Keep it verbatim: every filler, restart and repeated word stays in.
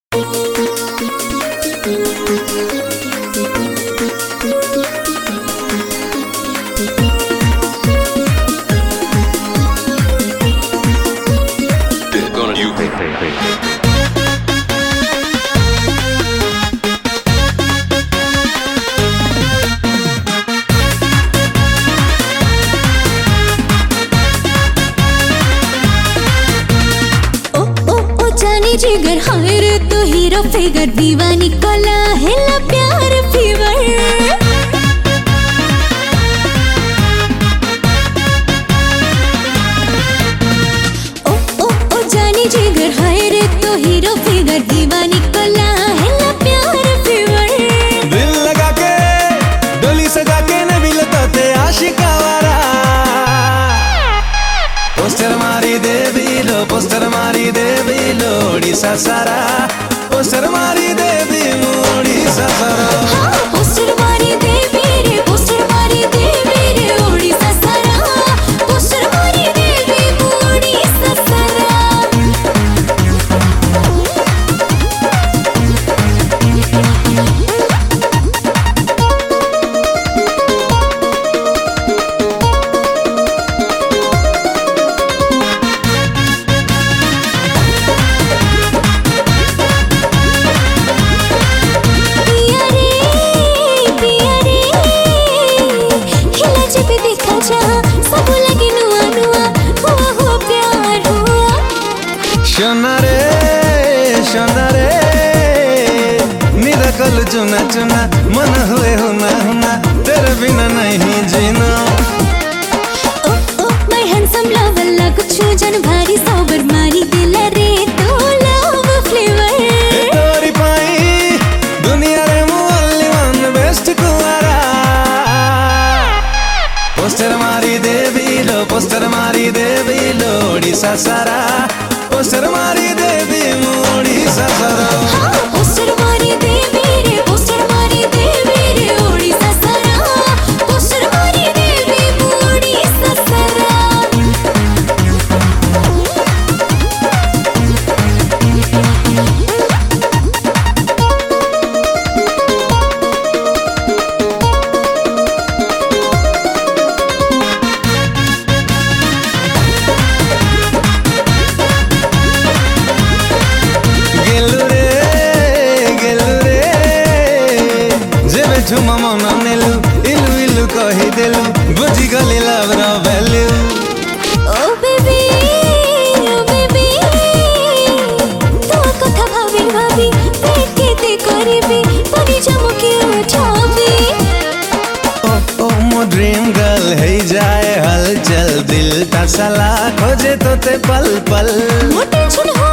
जिगर हाय रे तो हीरो फिगर दीवानी कोला हिला प्यार फीवर ओ ओ ओ जानी जिगर हाय रे तो हीरो फिगर दीवानी कोला हिला प्यार फीवर दिल लगा के डोली सजा के न मिलते आशिकावारा पोस्टर मारी दे बिलो पोस्टर मारी दे बिलो ओडिशा सारा पोस्टर मारी दे भी ओडिशा सारा हाँ पोस्टर मारी दे रे पोस्टर मारी दे रे ओडिशा सारा पोस्टर मारी दे ओडिशा सारा सोना रे सोना रे निरकल चुना चुना मन हुए हुना हुना तेरे बिना नहीं जीना ओ ओ माय हैंडसम लवर लगु छु जन भारी सोबर मारी दिल रे तो लव फ्लेवर ए तोरी पाई दुनिया रे मोली वन बेस्ट कुआरा पोस्टर मारी दे बिलो पोस्टर मारी दे बिलो ओडिशा सारा पोस्टर मारी दे भी ओडिशा सारा हाँ पोस्टर मारी दे रे पोस्टर मारी दे रे ओडिशा सारा पोस्टर मारी दे ओडिशा सारा झुमा मना नेलु इलु इलु कहि देलु बुझी गली लव रो value oh baby oh baby तो कथा भाबी भाबी पेट केते करबी परी चमके उठाबी ओ ओ मो ड्रीम गर्ल है जाए हलचल दिल ता सला खोजे तोते पल पल मोटे छुन